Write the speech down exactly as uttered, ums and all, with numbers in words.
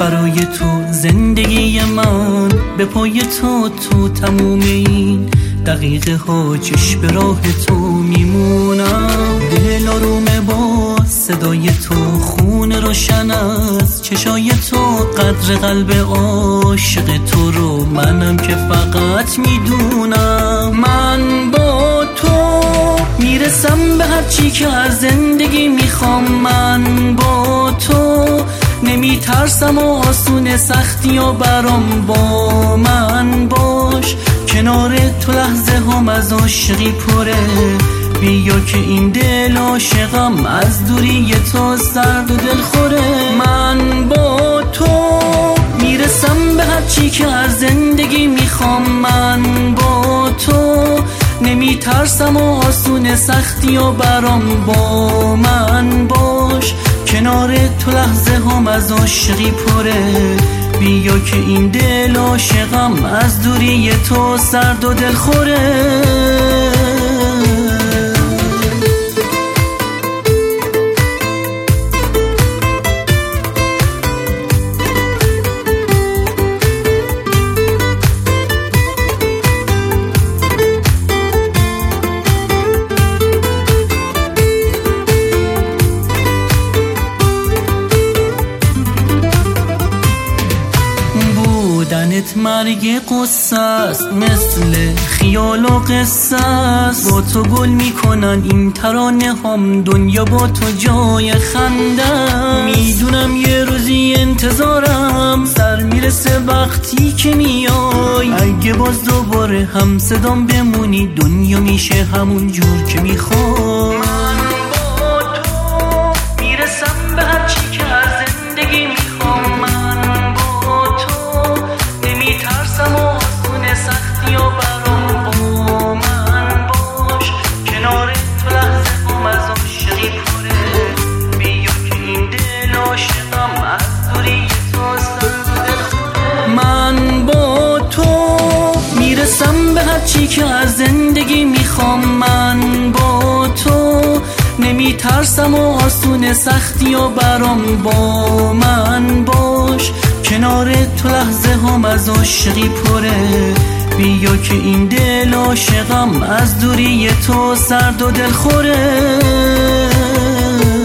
برای تو زندگی من به پای تو تو تموم این دقیقه ها چشم به راه تو میمونم. دل آرومه با صدای تو، خون روشن از چشای تو، قدر قلب عاشق تو رو منم که فقط میدونم. من با تو میرسم به هر چی که از زندگی میخوام. من با تو نمیترسم و آسون سختی و برام با من باش. کنار تو لحظه هم از عاشقی پره، بیا که این دل عاشقم از دوری تو سرد و دل خوره. من با تو میرسم به هر چی که از زندگی میخوام. من با تو نمیترسم و آسون سختی و برام با من باش. کنار تو لحظه هم از عاشقی پره، بیا که این دل عاشقم از دوری تو سرد و دل خوره. بودنت مرگ قصه است، مثل خیال و قصه است. با تو گل میکنن این ترانه هم، دنیا با تو جای خنده است. میدونم یه روزی انتظارم سر میرسه وقتی که میای. اگه باز دوباره هم صدام بمونی، دنیا میشه همون جور که میخوای. من با تو میرسم به هر چی که از زندگی میخوام. من با تو نمیترسم و آسون سختی و برام با من باش. کنار تو لحظه هم از عاشقی پره، بیا که این دل عاشقم از دوری تو سرد دل خوره. من با تو میرسم به هر چی که از زندگی میخوام. من با تو نمیترسم و آسون سختی و برام با من باش. کنار تو لحظه هم از عاشقی پره، بیا که این دل عاشقم از دوری تو سرد و دل خوره.